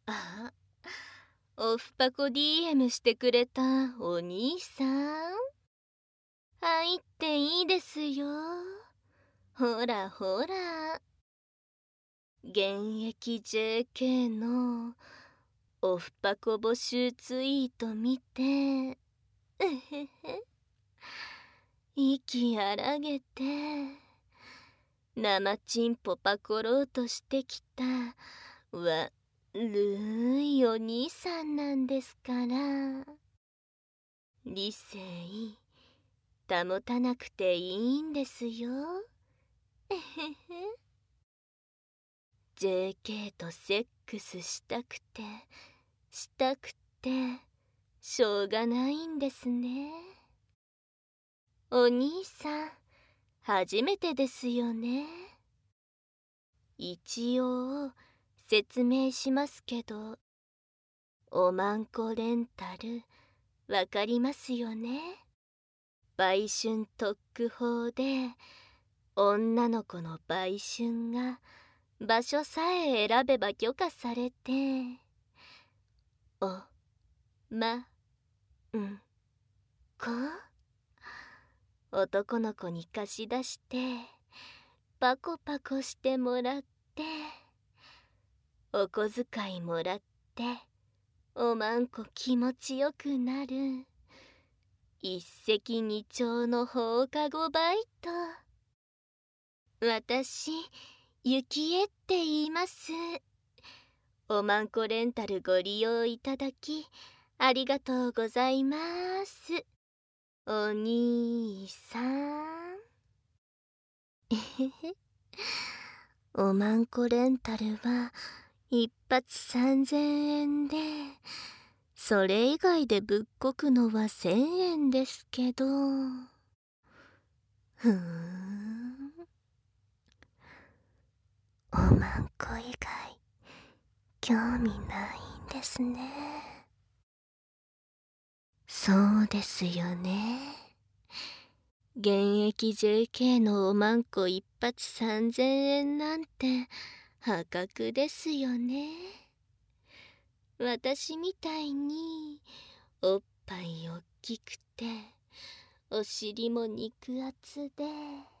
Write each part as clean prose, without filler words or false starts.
あ、オフパコ DM してくれたお兄さん。入っていいですよ。ほらほら。現役 JK のオフパコ募集ツイート見て、うへへ。息荒げて、生チンポパコろうとしてきた悪いお兄さんなんですから。理性保たなくていいんですよ。えへへ。JK とセックスしたくてしょうがないんですね。お兄さん初めてですよね。一応説明しますけど、おまんこレンタルわかりますよね。売春特区法で女の子の売春が場所さえ選べば許可されて、おまんこ男の子に貸し出してパコパコしてもらって、お小遣いもらっておまんこ気持ちよくなる一石二鳥の放課後バイト。私ゆきえって言います。おまんこレンタルご利用いただきありがとうございます、お兄さん。えへへ。おまんこレンタルは一発3000円で、それ以外でぶっこくのは1000円ですけど。ふーん。おまんこ以外興味ないんですね。そうですよね。現役 JK のおまんこ一発3000円なんて破格ですよね。私みたいにおっぱいおっきくてお尻も肉厚で、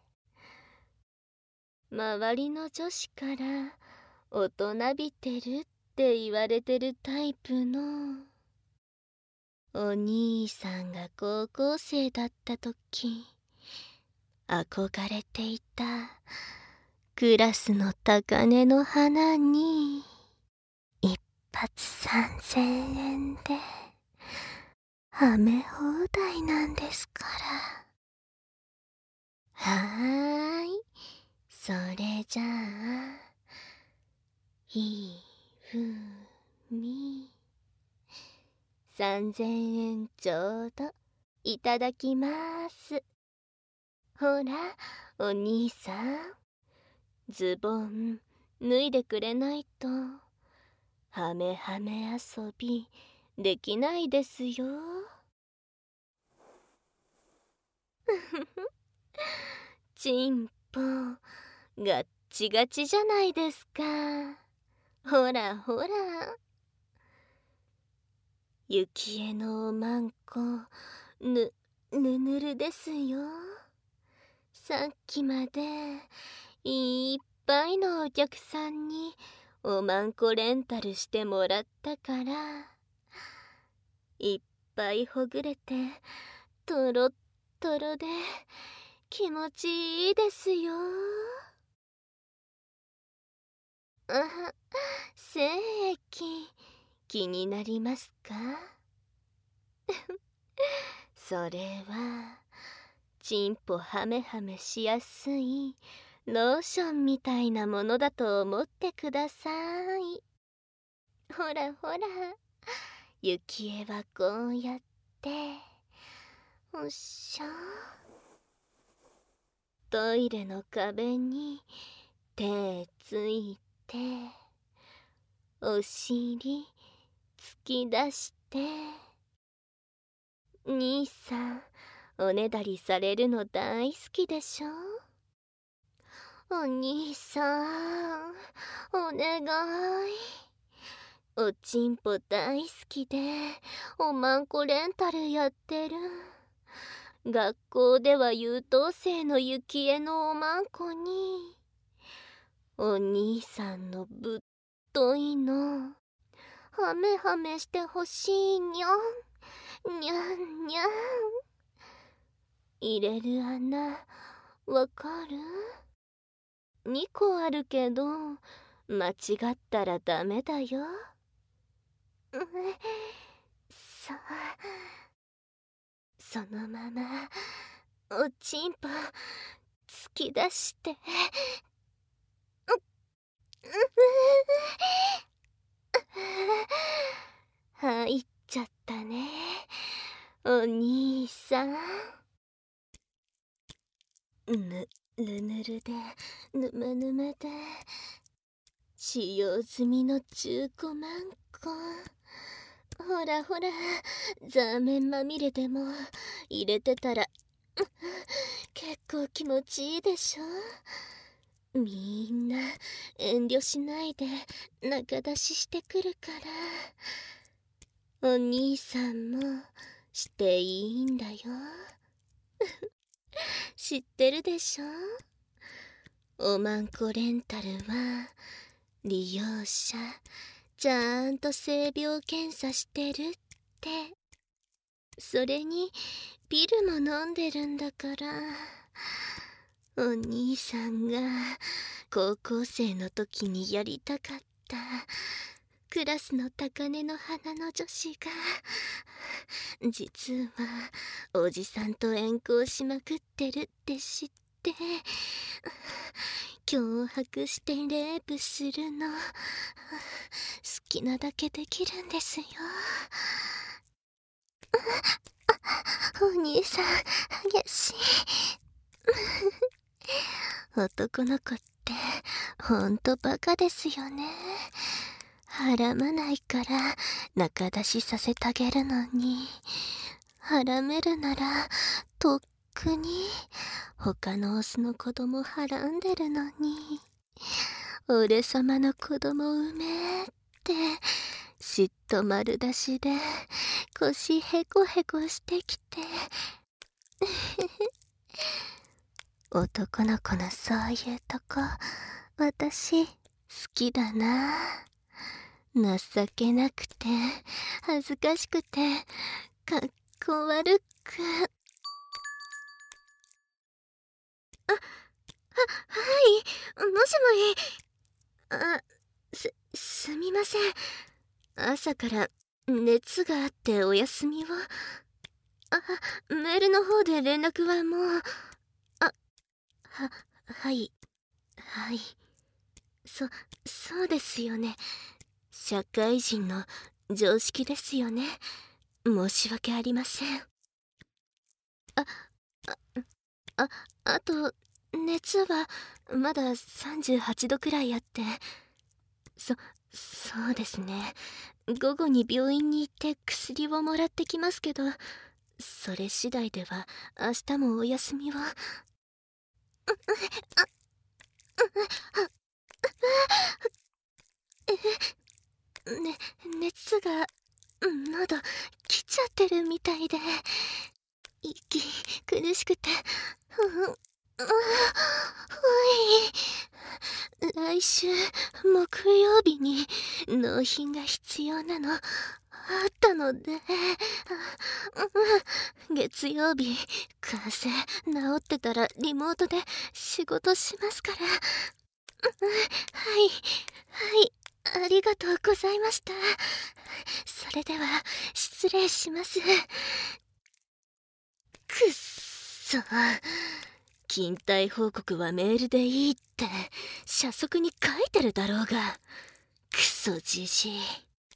周りの女子から大人びてるって言われてるタイプのお兄さんが高校生だった時憧れていたクラスの高嶺の花に一発3000円ではめ放題なんですから。はーい、それじゃあひふみ3000円ちょうどいただきます。ほらお兄さん、ズボン脱いでくれないとはめはめ遊びできないですよ。チンポガッチガチじゃないですか。ほらほら。ゆきえのおまんこぬぬるですよ。さっきまでいっぱいのお客さんにおまんこレンタルしてもらったから、いっぱいほぐれてとろっとろで気持ちいいですよ。あ、精液気になりますか？それはチンポハメハメしやすいローションみたいなものだと思ってください。ほらほら、ゆきえはこうやっておっしゃトイレの壁に手ついてお尻突き出して、兄さんおねだりされるの大好きでしょ。お兄さんお願いおちんぽ大好きでおまんこレンタルやってる。学校では優等生の雪絵のおまんこにお兄さんのぶっといのハメハメしてほしいにゃんにゃんにゃん。入れる穴わかる？2個あるけど間違ったらダメだよ。さあ、そのままおちんぽ突き出して入っちゃったね、お兄さん。ぬるぬるでぬめぬめで使用済みの中古マンコ。ほらほら、ザーメンまみれでも入れてたら結構気持ちいいでしょ。みんな遠慮しないで仲出ししてくるから、お兄さんもしていいんだよ。知ってるでしょ。おまんこレンタルは利用者ちゃんと性病検査してるって。それにピルも飲んでるんだから。お兄さんが高校生の時にやりたかったクラスの高嶺の花の女子が実はおじさんと遠行しまくってるって知って脅迫してレイプするの好きなだけできるんですよ。お兄さん激しい。男の子ってほんとバカですよね。はらまないから仲出しさせてあげるのに、はらめるならとっくに他のオスの子供はらんでるのに、俺様の子供産めって嫉妬丸出しで腰へこへこしてきて男の子のそういうとこ私好きだな。情けなくて恥ずかしくてかっこ悪く。はい、もしもすみません。朝から熱があってお休みを。メールの方で連絡はもう。はいそうですよね。社会人の常識ですよね。申し訳ありません。ああと熱はまだ38度くらいあって、そうですね。午後に病院に行って薬をもらってきますけど、それ次第では明日もお休みを。熱が喉来ちゃってるみたいで、息苦しくて、来週木曜日に納品が必要なのあったので、月曜日風邪治ってたらリモートで仕事しますから。はいありがとうございました。それでは失礼します。くっそ、勤怠報告はメールでいいって社則に書いてるだろうが、クソじじい。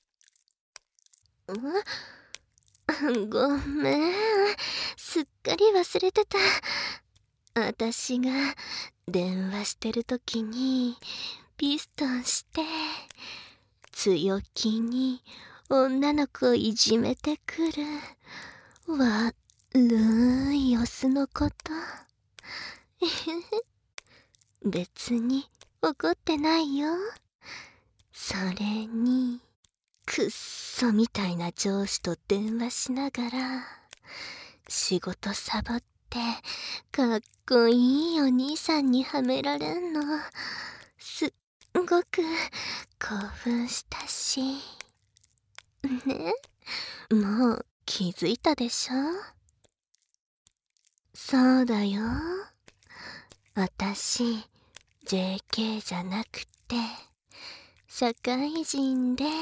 ごめん、すっかり忘れてた。私が電話してる時にピストンして強気に女の子いじめてくる悪いオスのこと。別に怒ってないよ。それにくっそみたいな上司と電話しながら仕事サボってかっこいいお兄さんにはめられんのすっごく興奮したしね。もう気づいたでしょ。そうだよ、私 JK じゃなくて社会人です。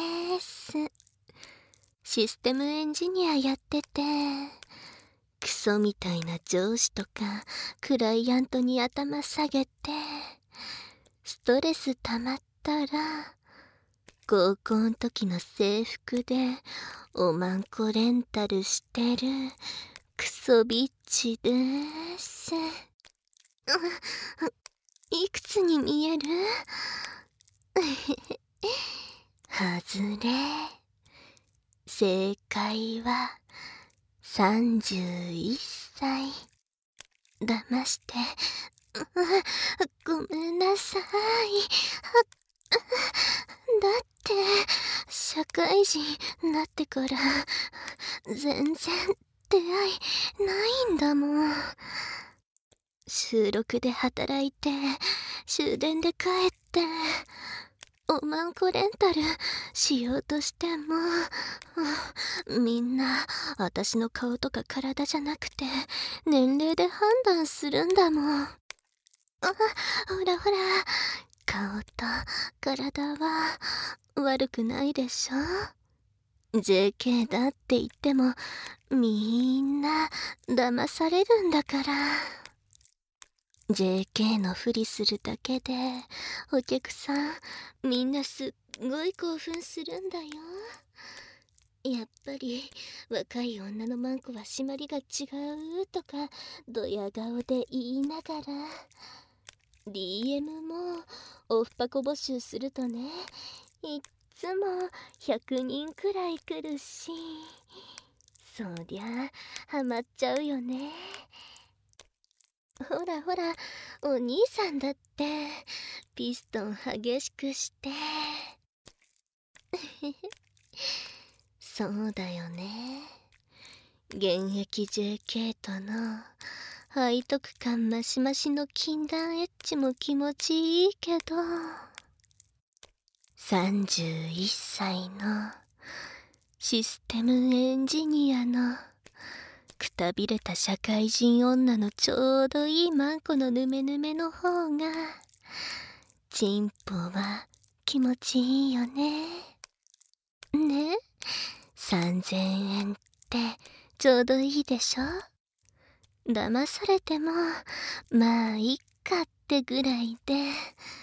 システムエンジニアやってて、クソみたいな上司とかクライアントに頭下げてストレス溜まったら高校ん時の制服でおまんこレンタルしてるクソビッチです。いくつに見える？はずれ。正解は31歳。騙して。ごめんなさい。だって、社会人になってから全然出会いないんだもん。週6で働いて、終電で帰って、おまんこレンタルしようとしても、みんな私の顔とか体じゃなくて年齢で判断するんだもん。ほらほら、顔と体は悪くないでしょ。 JK だって言ってもみんな騙されるんだから。 JK のふりするだけでお客さんみんなすっごい興奮するんだよ。やっぱり若い女のマンコは締まりが違うとかドヤ顔で言いながら DM もオフパコ募集するとね、いっつも100人くらい来るし、そりゃハマっちゃうよね。ほらほら、お兄さんだってピストン激しくしてそうだよね。現役 JK との背徳感マシマシの禁断エッチも気持ちいいけど、31歳のシステムエンジニアのくたびれた社会人女のちょうどいいマンコのヌメヌメの方がチンポは気持ちいいよね。ね、3000円ってちょうどいいでしょ。騙されてもまあいっかってぐらいで。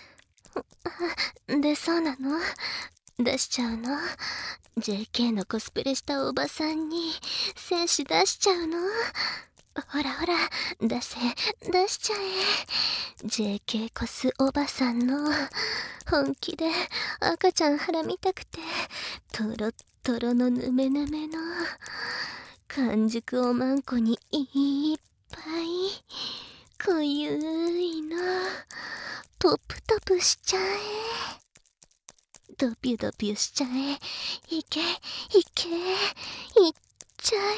で、そうなの？出しちゃうの？ JK のコスプレしたおばさんに精子出しちゃうの？ほらほら、出しちゃえ。 JK コスおばさんの本気で赤ちゃん腹見たくてトロットロのヌメヌメの完熟おまんこにいっぱい濃ゆいのトプトプしちゃえ。ドピュドピュしちゃえ。いけいけ、いっちゃ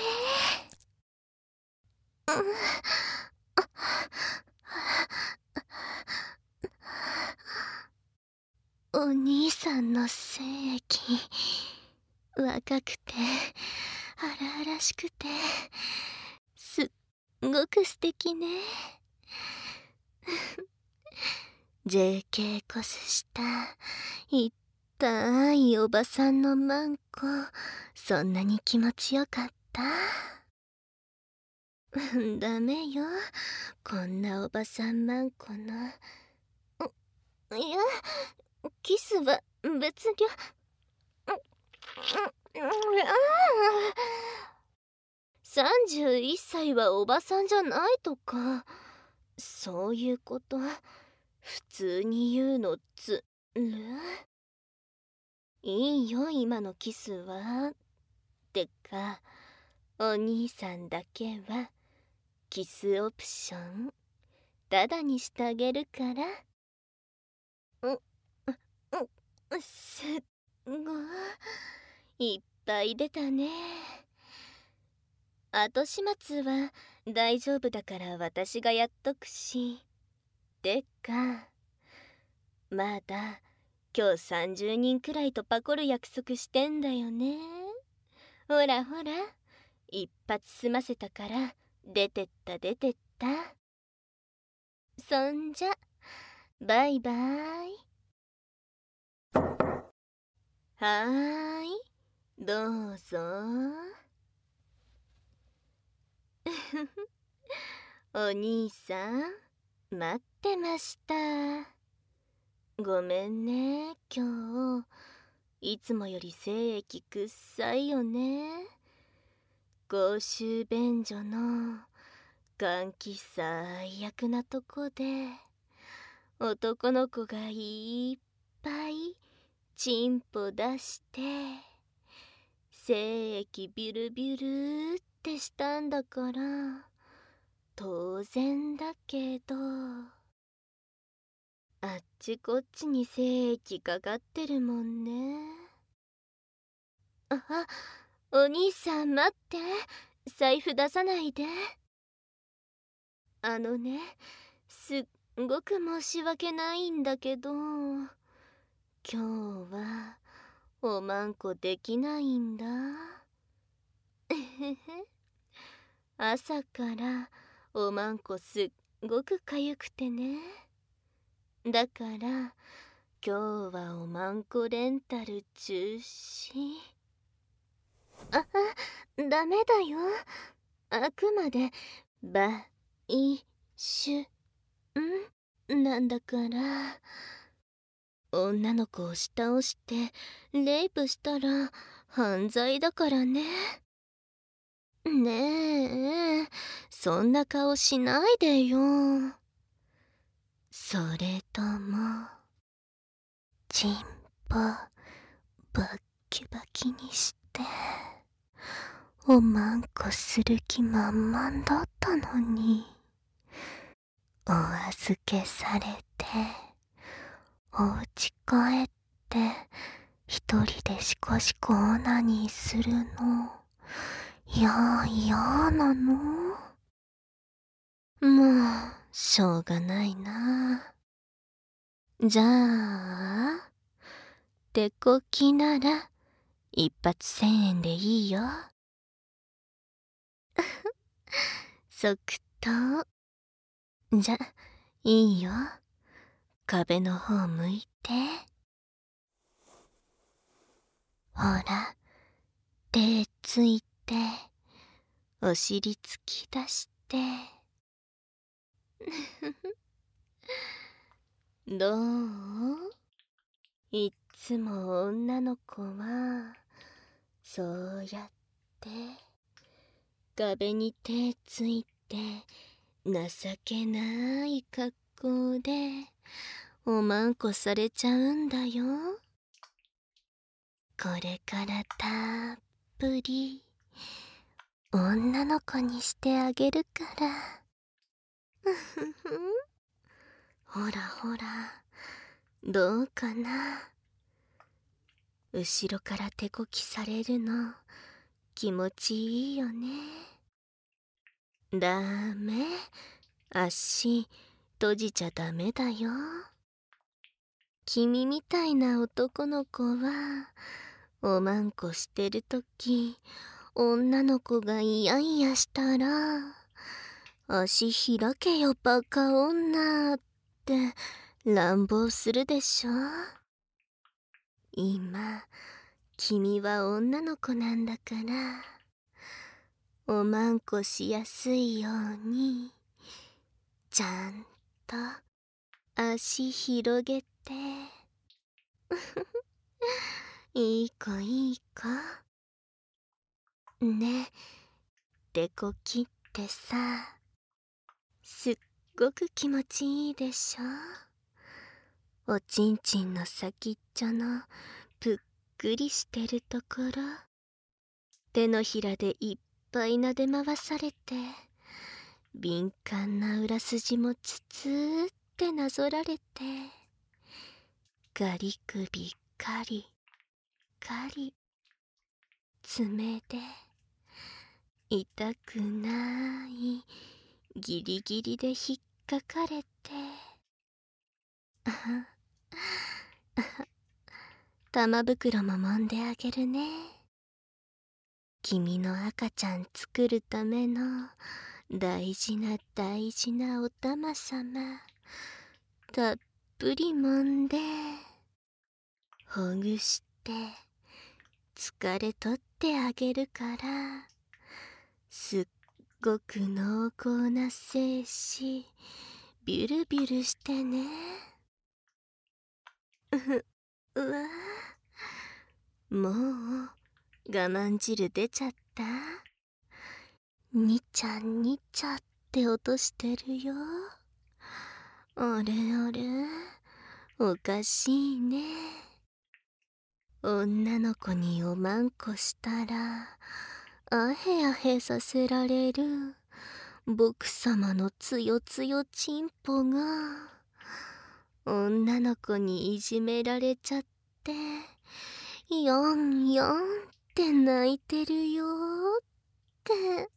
え。お兄さんの精液若くて荒々しくてすっごく素敵ね。JK コスした痛いおばさんのマンコ、そんなに気持ちよかった？ダメよ、こんなおばさんマンコの。いや、キスは別に31歳はおばさんじゃないとかそういうこと普通に言うのずるいいよ今のキスは。てかお兄さんだけはキスオプションタダにしてあげるから。すっごいいっぱい出たね。後始末は大丈夫だから私がやっとくし。てか、まだ今日30人くらいとパコる約束してんだよね。ほらほら、一発済ませたから出てった出てった。そんじゃ、バイバイ。はーい、どうぞ。お兄さん、待ってました。ごめんね、今日。いつもより精液くっさいよね。公衆便所の換気最悪なとこで、男の子がいっぱいチンポ出して、精液ビュルビュルってしたんだから、当然だけど、あっちこっちに精液かかってるもんね。お兄さん待って、財布出さないで。すっごく申し訳ないんだけど、今日はおまんこできないんだ。朝からおまんこすっごくかゆくてね。だから今日はおまんこレンタル中止。ダメだよ。あくまでばいしゅんなんだから。女の子を下押してレイプしたら犯罪だからね。ねえ、そんな顔しないでよ。それともチンポバッキバキにしておまんこする気満々だったのに、お預けされてお家帰って一人でシコシコオナニーするの嫌なの？もうしょうがないな。じゃあ手こきなら一発1000円でいいよ。即答。じゃいいよ、壁の方向いて。ほら、手ついてお尻突き出してどう？いっつも女の子はそうやって壁に手ついて情けない格好でおまんこされちゃうんだよ。これからたっぷり女の子にしてあげるから。ほらほら、どうかな。後ろから手こきされるの気持ちいいよね。ダメ、足閉じちゃダメだよ。君みたいな男の子はおまんこしてるとき、女の子がイヤイヤしたら足開けよバカ女って乱暴するでしょ。今君は女の子なんだから、おまんこしやすいようにちゃんと足広げて。いい子いい子。ね、デコキってさ、すっごく気持ちいいでしょ。おちんちんの先っちょのぷっくりしてるところ、手のひらでいっぱい撫で回されて、敏感な裏筋もつつってなぞられて、ガリ首カリカリ爪で痛くないギリギリで引っかかれて、玉袋も揉んであげるね。君の赤ちゃん作るための大事な大事なお玉様、たっぷり揉んでほぐして疲れ取ってあげるから、すっごく濃厚な精子ビュルビュルしてね。うわぁ、もう我慢汁出ちゃった。にちゃんにちゃって音してるよ。あれあれ、おかしいね。女の子におまんこしたらあへあへさせられる僕様のつよつよちんぽが女の子にいじめられちゃってヨンヨンって泣いてるよって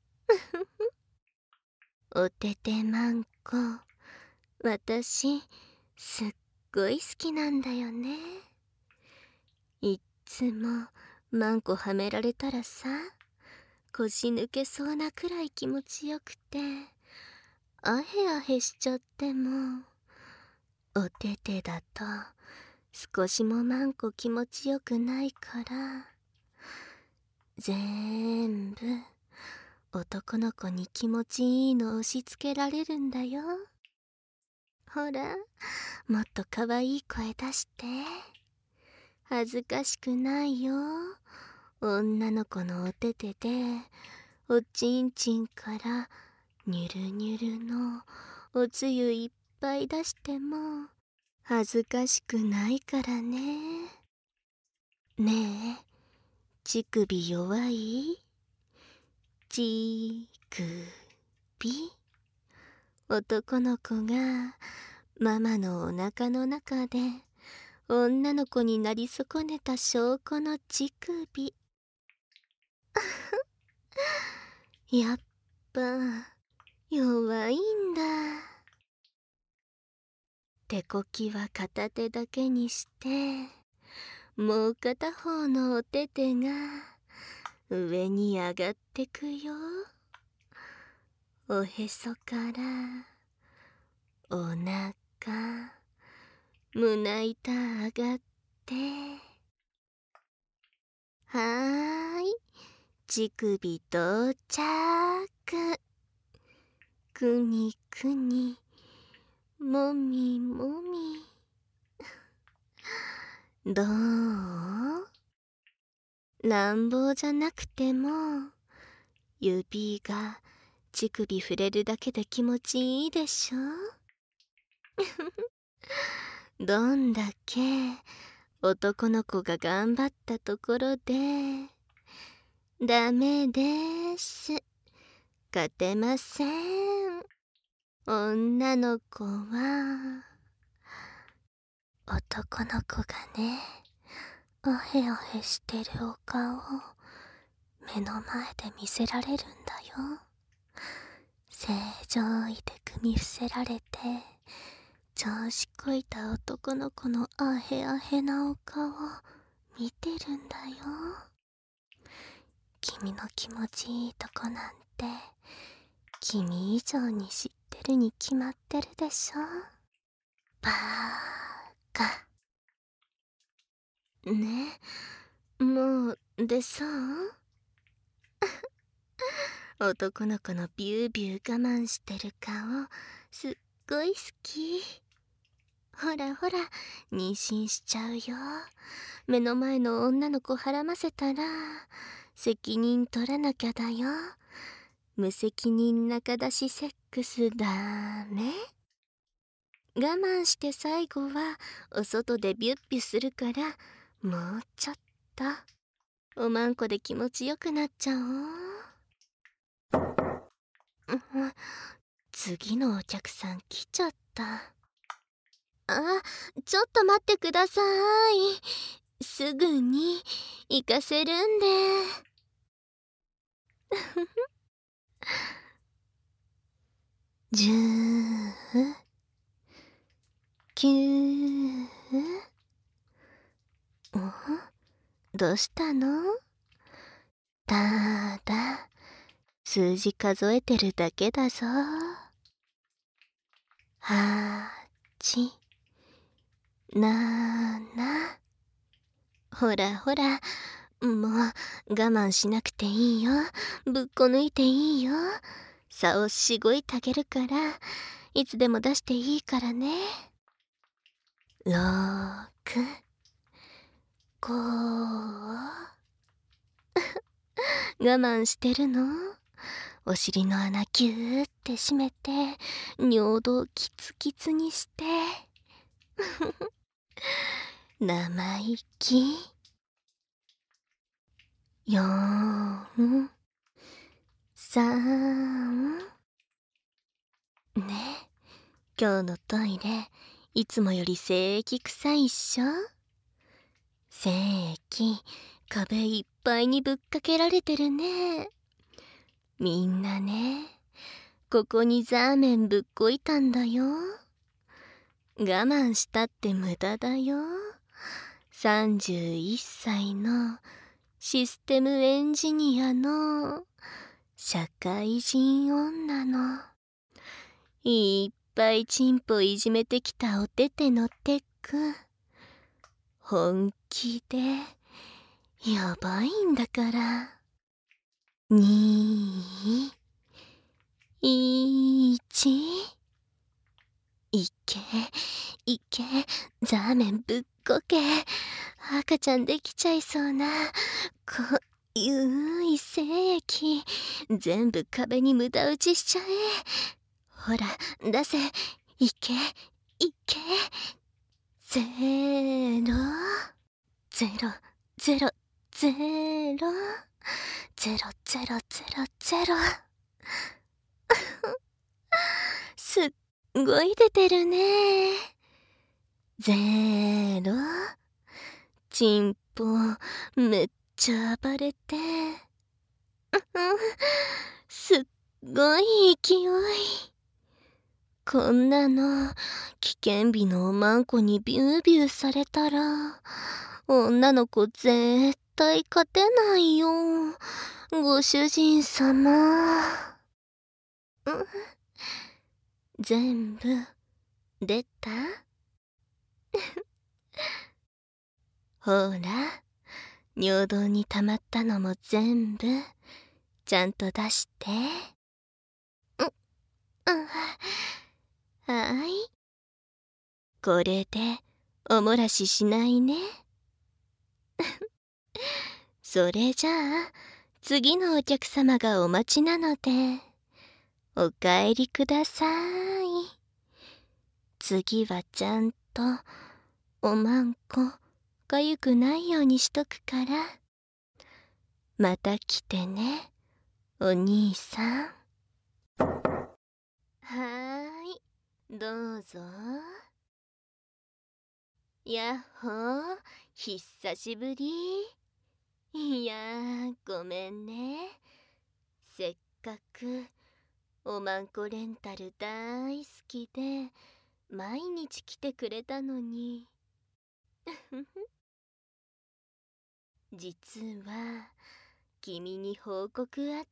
おててまんこ、私すっごい好きなんだよね。いっつもまんこはめられたらさ、腰抜けそうなくらい気持ちよくて、あへあへしちゃっても、おててだと少しもまんこ気持ちよくないから、全部男の子に気持ちいいの押し付けられるんだよ。ほら、もっとかわいい声出して。恥ずかしくないよ。女の子のおててでおちんちんからニュルニュルのおつゆいっぱい出しても恥ずかしくないからね。ねえ、乳首弱い？乳首？男の子がママのお腹の中で女の子になり損ねた証拠の乳首。やっぱ弱いんだ。手こきは片手だけにして、もう片方のお手手が上に上がってくよ。おへそからおなか、胸板上がって、はーい、乳首到着。くにくに、もみもみ。どう？乱暴じゃなくても指が乳首触れるだけで気持ちいいでしょ？どんだけ男の子が頑張ったところでダメです。勝てません。女の子は男の子がね、おへおへしてるお顔を目の前で見せられるんだよ。正常位で組み伏せられて調子こいた男の子のあへあへなお顔を見てるんだよ。君の気持ちいいとこなんて君以上に知ってるに決まってるでしょ。バーカ。ね、もう出そう？男の子のビュービュー我慢してる顔すっごい好き。ほらほら、妊娠しちゃうよ。目の前の女の子はらませたら責任取らなきゃだよ。無責任仲出しセックスダメ。我慢して最後はお外でビュッビュするから、もうちょっとおまんこで気持ちよくなっちゃおう。次のお客さん来ちゃった。あ、ちょっと待ってください。 すぐに行かせるんで。10、9、どうしたの？ただ数字数えてるだけだぞ。8、7、ほらほら、もう我慢しなくていいよ。ぶっこ抜いていいよ。差をしごいてあげるから、いつでも出していいからね。6、5、我慢してるの？お尻の穴ギューって閉めて、尿道キツキツにして。生意気。4、3。ねえ、今日のトイレ、いつもより精液臭いっしょ？精液、壁いっぱいにぶっかけられてるね。みんなね、ここにザーメンぶっこいたんだよ。我慢したって無駄だよ。31歳のシステムエンジニアの社会人女のいっぱいチンポいじめてきたおててのテック、本気でやばいんだから。2、1、いけいけ、ザーメンぶっこけ。赤ちゃんできちゃいそうなこゆい精液、全部壁に無駄打ちしちゃえ。ほら出せ、いけいけ。ゼロゼロゼロゼロゼロゼロゼロゼロ。すっごい出てるね。ゼロ。チンポめっちゃ暴れて、すっごい勢い。こんなの危険日のおまんこにビュービューされたら、女の子絶対勝てないよ、ご主人様。全部出た？ほら、尿道に溜まったのも全部ちゃんと出して。はい、これでお漏らししないね。それじゃあ次のお客様がお待ちなので、お帰りください。次はちゃんとおまんこかゆくないようにしとくから、また来てね、お兄さん。どうぞ。やっほー、久しぶり。いやー、ごめんね。せっかくおまんこレンタル大好きで毎日来てくれたのに。実は君に報告あって、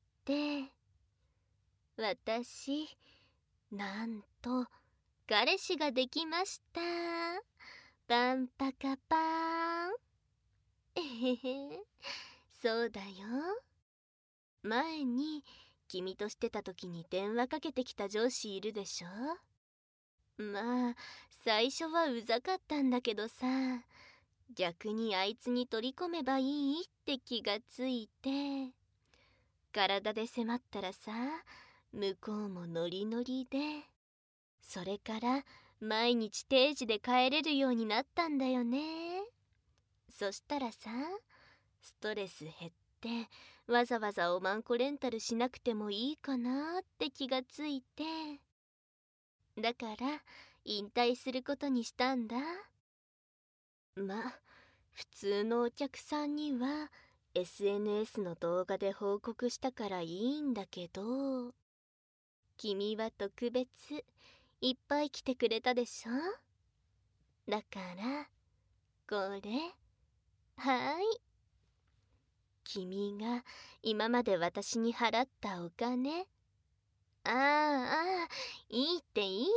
私なんと彼氏ができました。パンパカパーン。えへへ、そうだよ。前に君としてた時に電話かけてきた上司いるでしょ。まあ最初はうざかったんだけどさ、逆にあいつに取り込めばいいって気がついて、体で迫ったらさ、向こうもノリノリで、それから毎日定時で帰れるようになったんだよね。そしたらさ、ストレス減ってわざわざおまんこレンタルしなくてもいいかなって気がついて、だから引退することにしたんだ。ま、 普通のお客さんには SNS の動画で報告したからいいんだけど、君は特別いっぱい来てくれたでしょ。だからこれ、はい。君が今まで私に払ったお金。ああ、いいっていいって。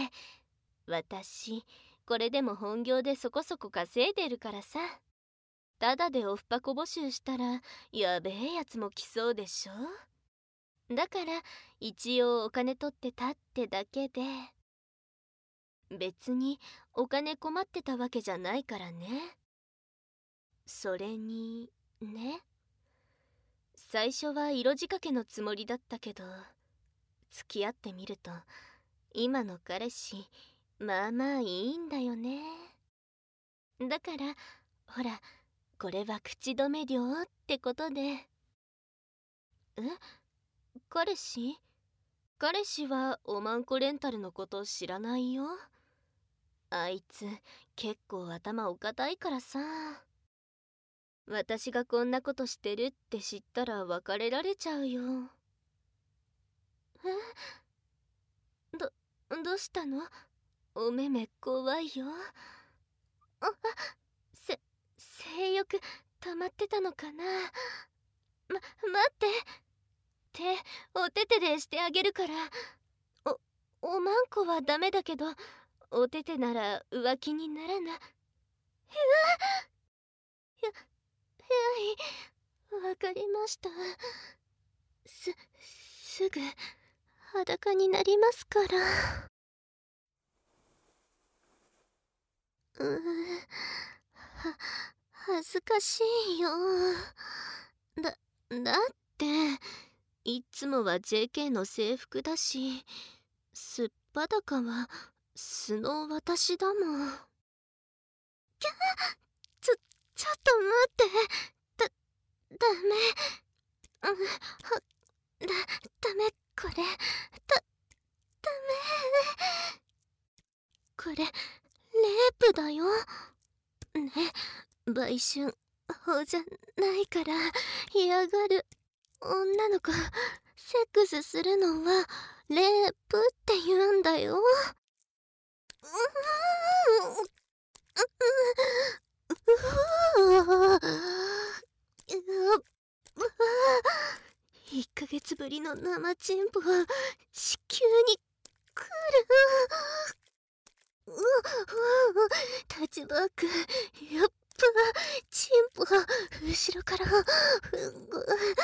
私、これでも本業でそこそこ稼いでるからさ。ただでオフパコ募集したら、やべえやつも来そうでしょ。だから、一応お金取ってたってだけで。別にお金困ってたわけじゃないからね。それに、ね。最初は色仕掛けのつもりだったけど、付き合ってみると今の彼氏まあまあいいんだよね。だからほら、これは口止め料ってことで。彼氏？彼氏はおまんこレンタルのこと知らないよ。あいつ結構頭お堅いからさ。私がこんなことしてるって知ったら別れられちゃうよ。どうしたの？お目目怖いよ。性欲溜まってたのかな。待って。手お手手でしてあげるから。おまんこはダメだけど、お手手なら浮気にならな。はい、わかりました。すぐ裸になりますから。恥ずかしいよ。だっていつもは JK の制服だし、すっぱだかは素の私だもん。ちょっと待って。ダメ。ダメ、これ。ダメ。これ、レイプだよ。ね、売春法じゃないから嫌がる女の子、セックスするのはレイプって言うんだよ。1ヶ月ぶりの生チンポ子宮に来る。タッチバック、やっぱチンポ後ろからグリグリ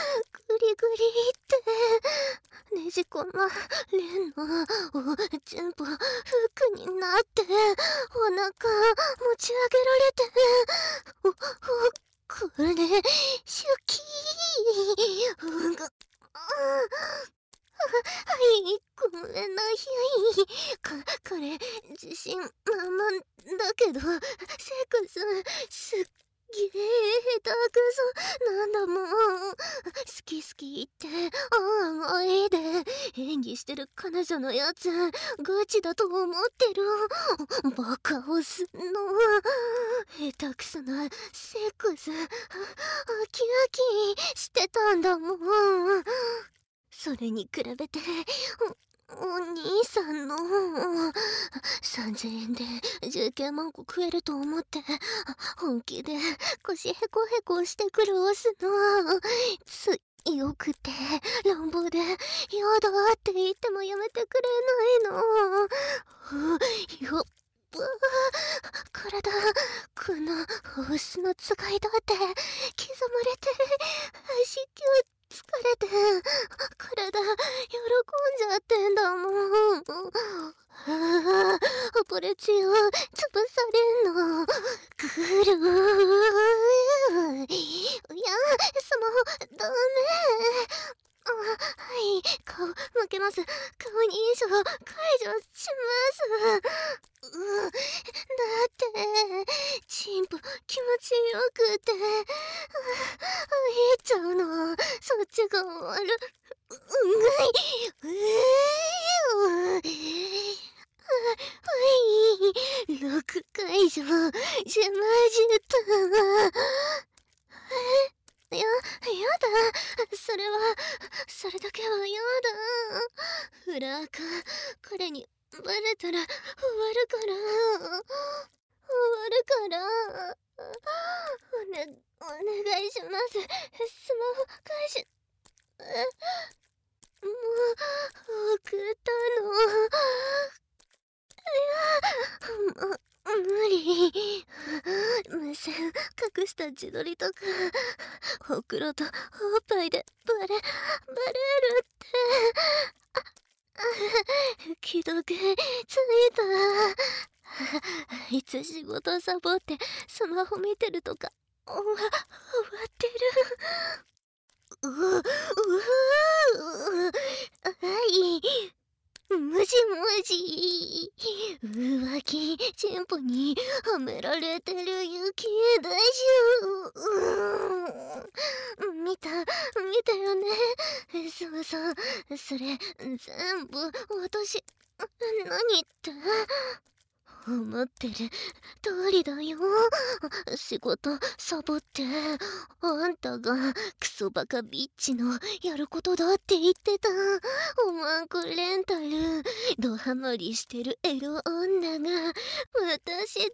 ってねじ込まれんの。チンポ服になってお腹持ち上げられて、これシュキー。はい、ごめんなさい。これ、自信満々だけど、セックス、すっげえ下手くそなんだもん。好きって、ああいで、演技してる彼女のやつ、ガチだと思ってる。バカをすんの。下手くそなセックス、飽きしてたんだもん。それに比べてお兄さんの3000円で19万個食えると思って本気で腰へこへこしてくるオスの強くて乱暴でやだって言ってもやめてくれないの。よっ体このオスの使いだって刻まれて足球疲れて体喜んじゃってんだもん。ポレチを潰されんの。ぐるいや、スマホダメ。はい、顔向けます。顔認証解除します。だってチンポ気持ちよくて言えちゃうの。そっちが悪はい、6解除しました。 それだけはやだ。フラーか、彼にバレたら終わるから。お願いします。スマホ返し、もう、送ったの。無理。無線隠した自撮りとか、ほくろとおっぱいでバレるって。既読ついた。いつ仕事サボってスマホ見てるとか終わってる。はい、もしもし。浮気チンポにはめられてるユキエ大丈夫？見たよね。そうそう、それ全部私。何って思ってる通りだよ。仕事サボってあんたがクソバカビッチのやることだって言ってた。おまんこレンタルドハマりしてるエロ女が私です。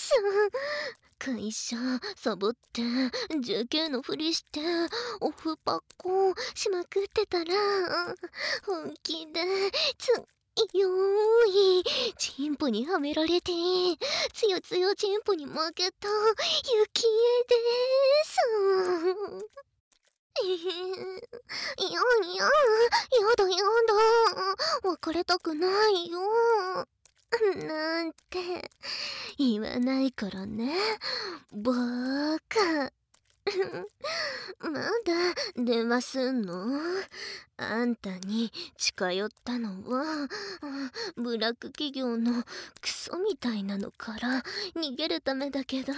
会社サボってJK のふりしてオフパッコしまくってたら本気でよーい、チンポにはめられて、つよつよチンポに負けた、ゆきえでーす。やだ。別れたくないよ。なんて、言わないからね、バーカ。まだ電話すんの？あんたに近寄ったのはブラック企業のクソみたいなのから逃げるためだけど、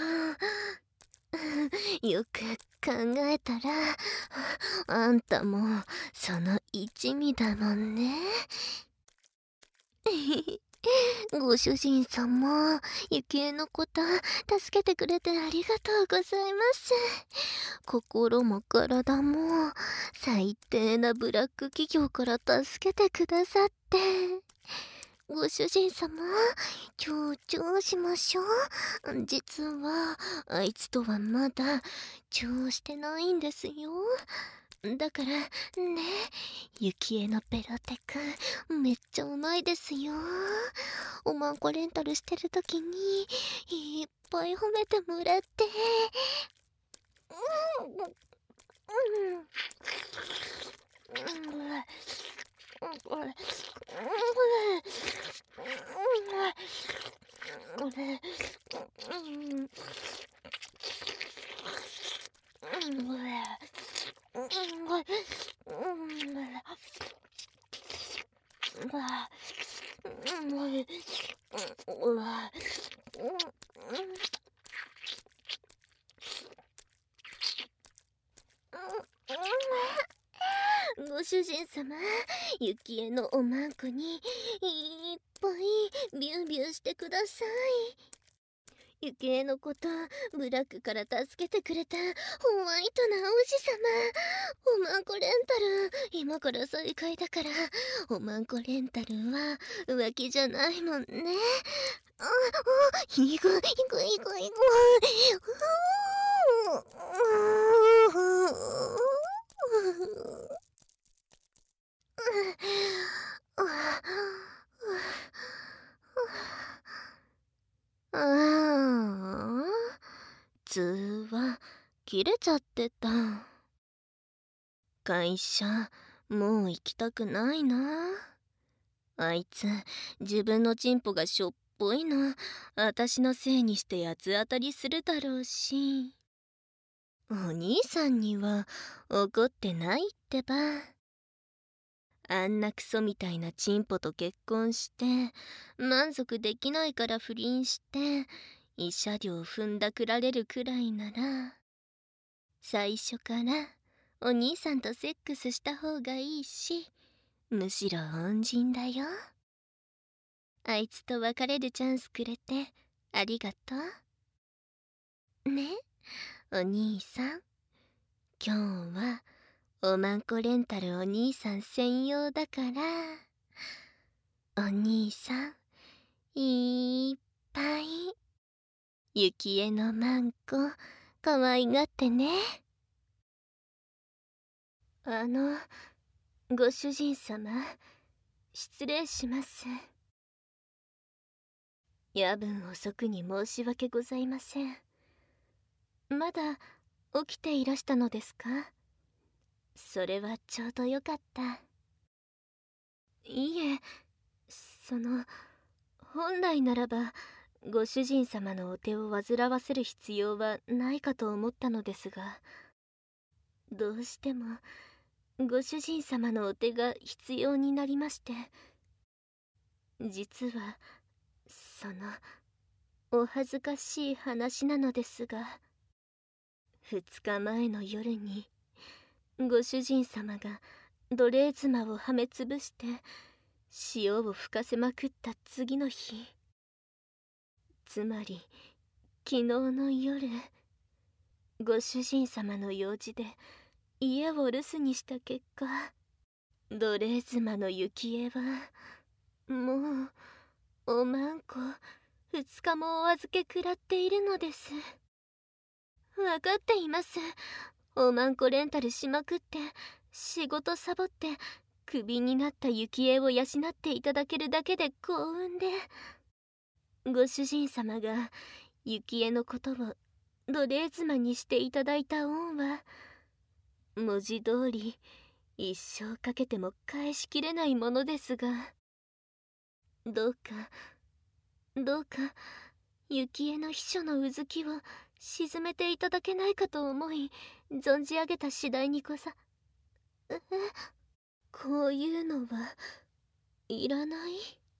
よく考えたらあんたもその一味だもんね。ご主人様、ゆきえのこと助けてくれてありがとうございます。心も体も最低なブラック企業から助けてくださって。ご主人様、強調しましょう。実はあいつとはまだ調してないんですよ。だからね、ゆきえのペロテクめっちゃうまいですよ。おまんこレンタルしてるときにいっぱい褒めてもらって。ご主人様、ゆきえのおまんこにいっぱいビュービューしてください。ゆきえのことブラックから助けてくれたホワイトな王子様。おまんこレンタル今から再開だから、おまんこレンタルは浮気じゃないもんね。いく。通話切れちゃってた。会社もう行きたくないな。あいつ自分のチンポがしょっぽいの私のせいにして八つ当たりするだろうし、お兄さんには怒ってないってば。あんなクソみたいなチンポと結婚して満足できないから不倫して慰謝料踏んだくられるくらいなら、最初からお兄さんとセックスした方がいいし、むしろ恩人だよ。あいつと別れるチャンスくれてありがとうね。お兄さん、今日はおまんこレンタルお兄さん専用だから、お兄さんいっぱい雪絵のまんこかわいがってね。ご主人様、失礼します。夜分遅くに申し訳ございません。まだ起きていらしたのですか？それはちょうどよかった。いえ、本来ならばご主人様のお手を煩わせる必要はないかと思ったのですが、どうしてもご主人様のお手が必要になりまして。実はお恥ずかしい話なのですが、2日前の夜にご主人様が奴隷妻をはめつぶして塩を吹かせまくった次の日、つまり昨日の夜、ご主人様の用事で家を留守にした結果、奴隷妻の雪絵はもうおまんこ2日もお預け食らっているのです。わかっています。おまんこレンタルしまくって仕事サボってクビになった雪絵を養っていただけるだけで幸運で、ご主人様が雪絵のことを奴隷妻にしていただいた恩は文字通り一生かけても返しきれないものですが、どうか雪絵の秘書のうずきを沈めていただけないかと思い存じ上げた次第にこさ。こういうのはいらない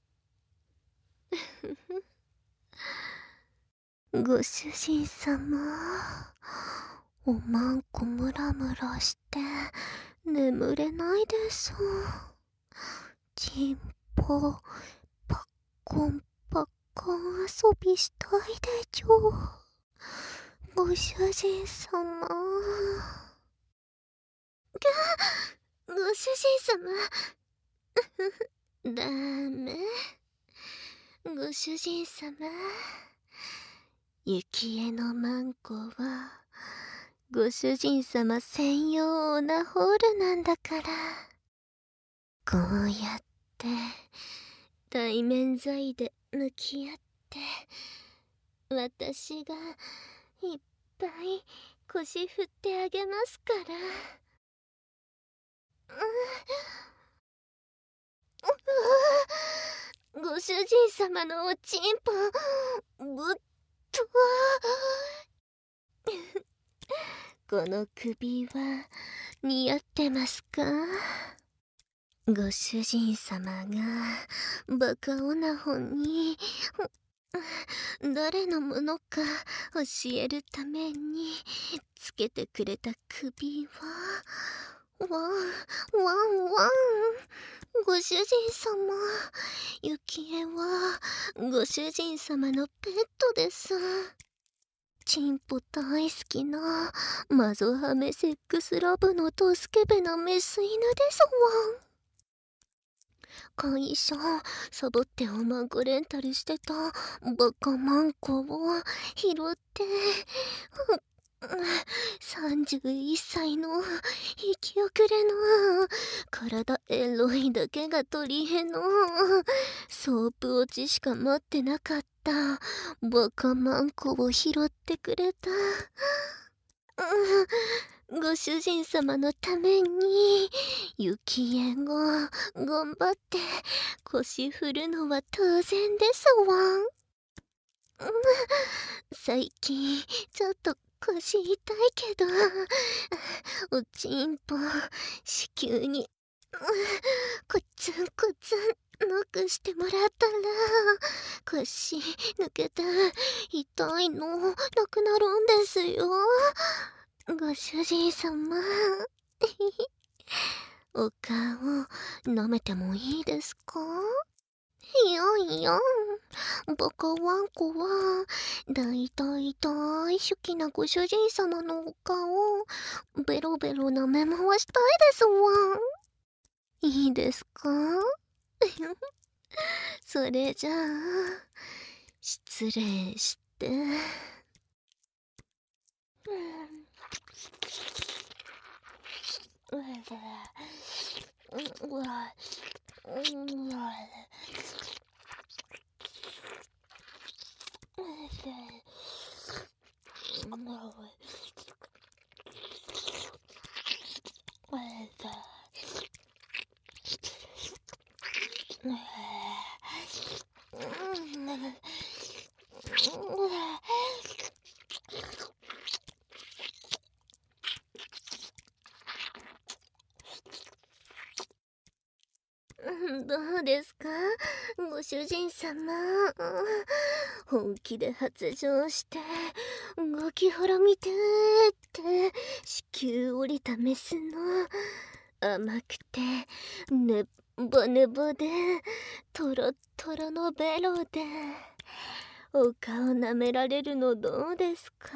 ご主人様、おまんこムラムラして眠れないです。チンポパッコンパッコン遊びしたいでちょ。ご主人様。ご主人様。ダメ。ご主人様。雪絵のマンコはご主人様専用オナホールなんだから。こうやって対面罪で向き合って私がいっぱい腰振ってあげますから。ご主人様のおちんぽぶっとこの首は似合ってますか？ご主人様がバカオナホに誰のものか教えるためにつけてくれた首はワンワンワン。ご主人様、雪絵はご主人様のペットです。チンポ大好きなマゾハメセックスラブのドスケベなメス犬ですわん。会社サボっておまんこレンタルしてたバカマンコを拾って31歳の生き遅れの体エロいだけが取り柄のソープ落ちしか待ってなかったバカマンコを拾ってくれた。ご主人様のために雪絵が頑張って腰振るのは当然ですわん。最近ちょっと腰痛いけどおちんぽ子宮にコツンコツンノックしてもらったら腰抜けて痛いのなくなるんですよ。ご主人様お顔舐めてもいいですか？ いやいや、バカワンコは、大好きなご主人様のお顔、ベロベロ舐め回したいですわ。いいですか？それじゃあ、失礼して。どうですか、ご主人様。本気で発情して動きほら見てって子宮降りたメスの甘くてネバネバでトロットロのベロでお顔舐められるのどうですか？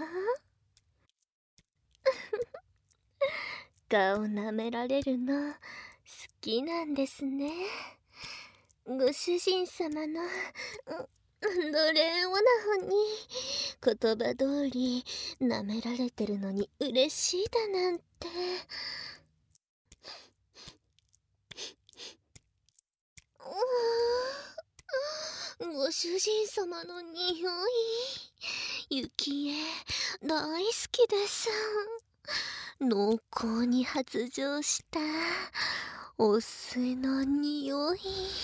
顔舐められるの好きなんですね。ご主人様のドレオな方に言葉通り舐められてるのに嬉しいだなんて。ご主人様の匂い、雪絵大好きです。濃厚に発情したお酢の匂い。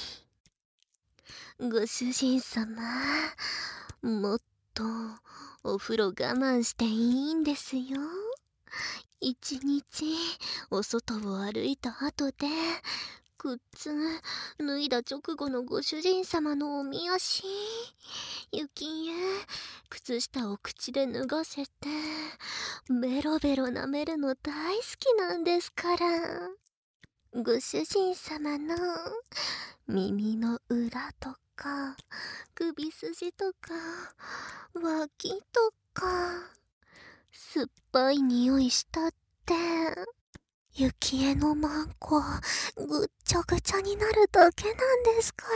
ご主人様、もっとお風呂我慢していいんですよ。一日お外を歩いた後で靴脱いだ直後のご主人様のおみ足、雪絵靴下を口で脱がせてベロベロ舐めるの大好きなんですから。ご主人様の耳の裏とか首筋とか脇とか酸っぱい匂いしたって雪絵のマンコぐっちゃぐちゃになるだけなんですから。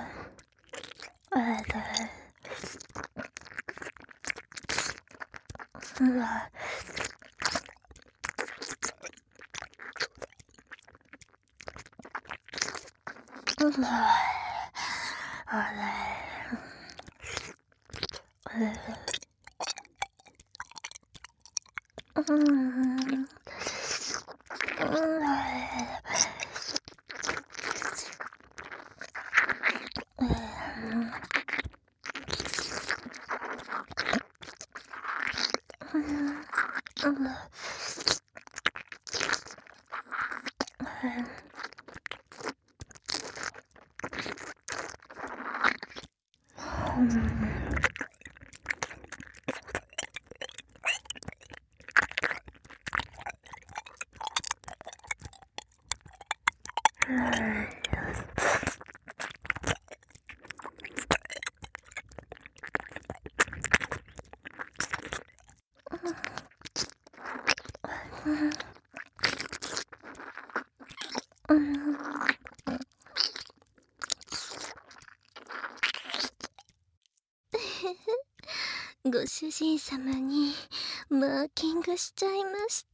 ご主人様にマーキングしちゃいました。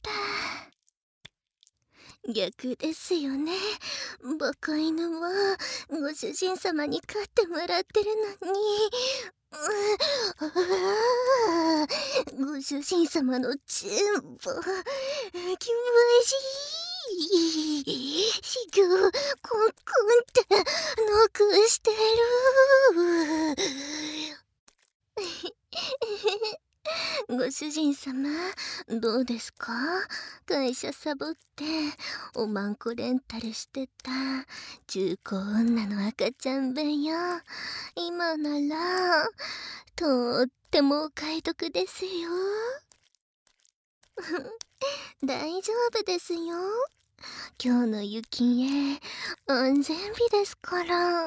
逆ですよね。バカ犬はご主人様に飼ってもらってるのに、ご主人様のチンポ気持ちいい。しぐコンコンってノックしてる。ご主人様、どうですか？会社サボっておまんこレンタルしてた中古女の赤ちゃん部屋、今ならとってもお買い得ですよ。大丈夫ですよ。 今日の雪へ安全日ですから。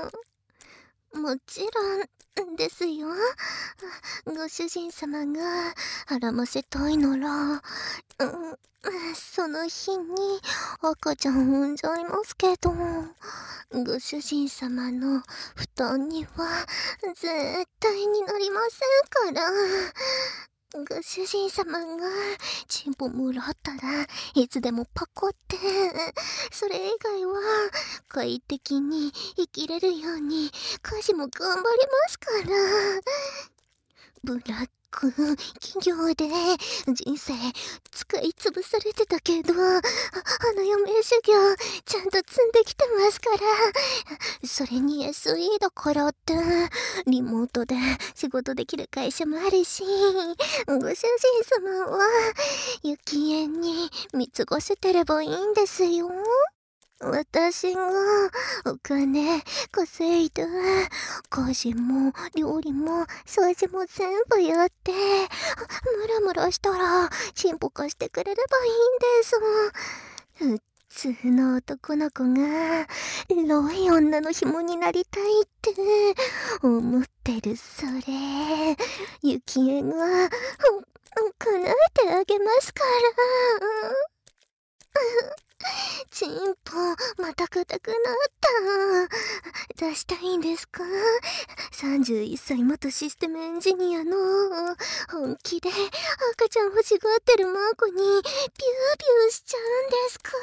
もちろんですよ。ご主人様が孕ませたいなら、その日に赤ちゃん産んじゃいますけど、ご主人様の負担には絶対になりませんから。ご主人様がチンポもらったらいつでもパコって、それ以外は快適に生きれるように家事も頑張りますから。ブラック企業で人生使い潰されてたけど、花嫁修行ちゃんと積んできてますから。それに SE だからってリモートで仕事できる会社もあるし、ご主人様は雪絵に貢がせてればいいんですよ。私がお金稼いで家事も料理も掃除も全部やってムラムラしたらチンポ貸してくれればいいんです。普通の男の子がロい女の紐になりたいって思ってる、それ雪絵が叶えてあげますから。チンポまた硬くなった。出したいんですか？31歳元システムエンジニアの本気で赤ちゃん欲しがってるマーコにピューピューしちゃうんですか？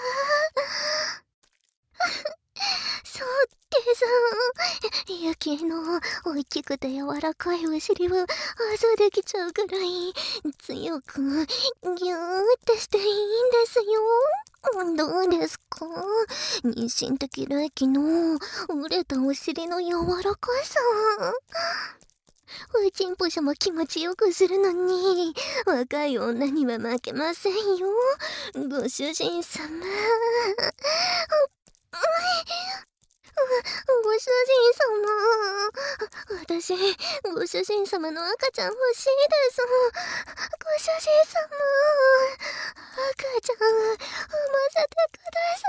そうです。ユキの大きくて柔らかいお尻をあざできちゃうくらい強くギューってしていいんですよ。どうですか？妊娠的来期の折れたお尻の柔らかさ。おちんぽしも気持ちよくするのに若い女には負けませんよ、ご主人様。ご主人様、私、ご主人様の赤ちゃん欲しいです。ご主人様、赤ちゃん産ませてく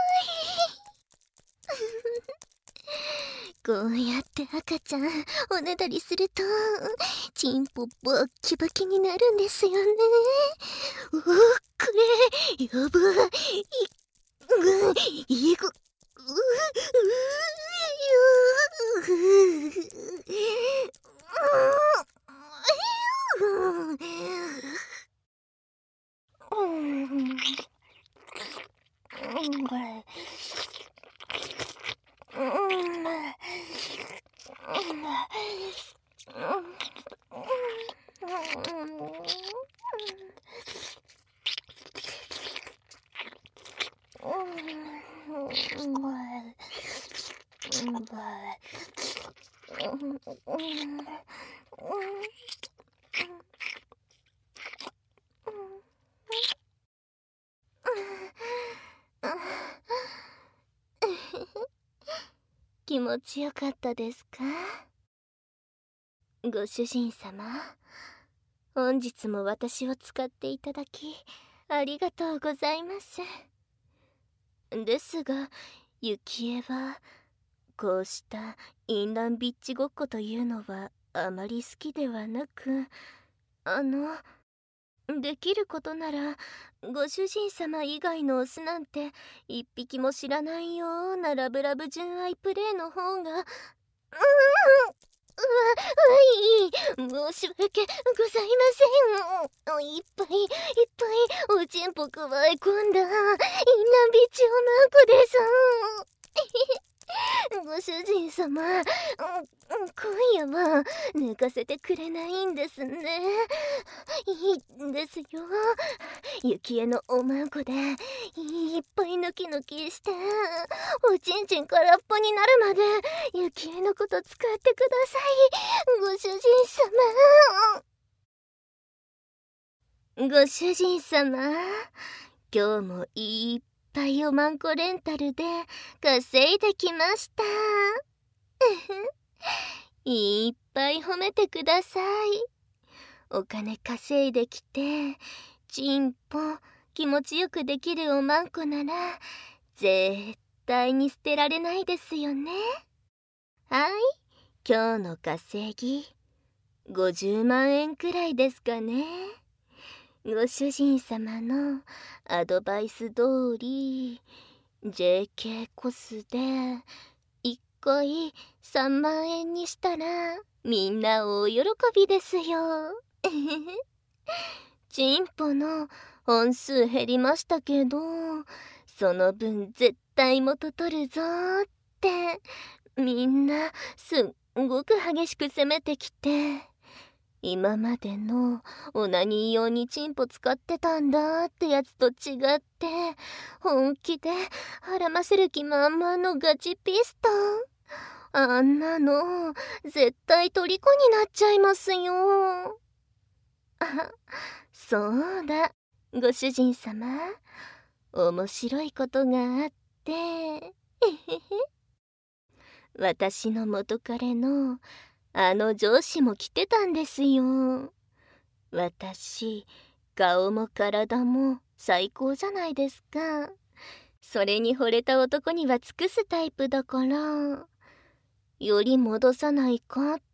ださい。こうやって赤ちゃんおねだりするとチンポバッキバキになるんですよね。これやばい。いく気持ちよかったですか？ご主人様、本日も私を使っていただきありがとうございます。ですが、雪絵はこうしたインランビッチごっこというのはあまり好きではなく、できることならご主人様以外のオスなんて一匹も知らないようなラブラブ純愛プレイの方が申し訳ございません。いっぱいおちんぽくわえ込んだインランビッチオマークです。ご主人様、今夜は寝かせてくれないんですね。いいんですよ。雪絵のおまんこでいっぱいヌキヌキしておちんちん空っぽになるまで雪絵のこと使ってください、ご主人様。ご主人様、今日もいっぱいおまんこレンタルで稼いできました。いっぱい褒めてください。お金稼いできてチンポ気持ちよくできるおまんこなら絶対に捨てられないですよね。はい、今日の稼ぎ、50万円くらいですかね。ご主人様のアドバイス通り、JK コスで1回3万円にしたらみんな大喜びですよ。チンポの本数減りましたけど、その分絶対元取るぞーってみんなすっごく激しく攻めてきて、今までのオナニー用にチンポ使ってたんだってやつと違って、本気で孕ませる気満々のガチピストン。あんなの絶対虜になっちゃいますよ。あ、そうだ、ご主人様、面白いことがあって、へへへ。私の元彼のあの上司も来てたんですよ。私、顔も体も最高じゃないですか。それに惚れた男には尽くすタイプだから、より戻さないかって、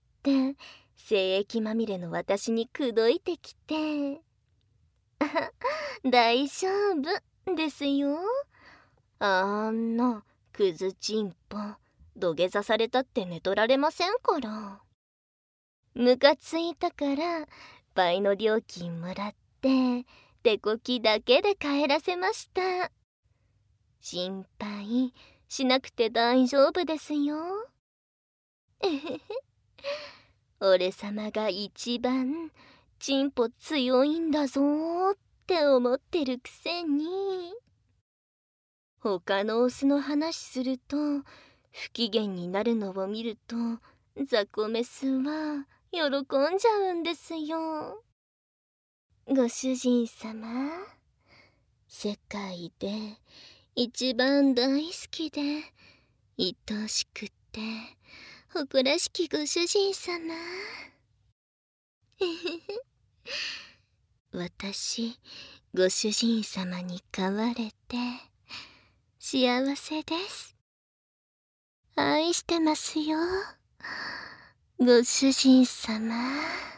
精液まみれの私に口説いてきて、大丈夫ですよ。あんなクズチンポ、土下座されたって寝取られませんから。ムカついたから倍の料金もらって手こきだけで帰らせました。心配しなくて大丈夫ですよ。えへへ。俺様が一番チンポ強いんだぞーって思ってるくせに、他のオスの話すると不機嫌になるのを見るとザコメスは喜んじゃうんですよ。ご主人様、世界で一番大好きで愛おしくて誇らしきご主人様。私、ご主人様に飼われて幸せです。愛してますよ、ご主人様。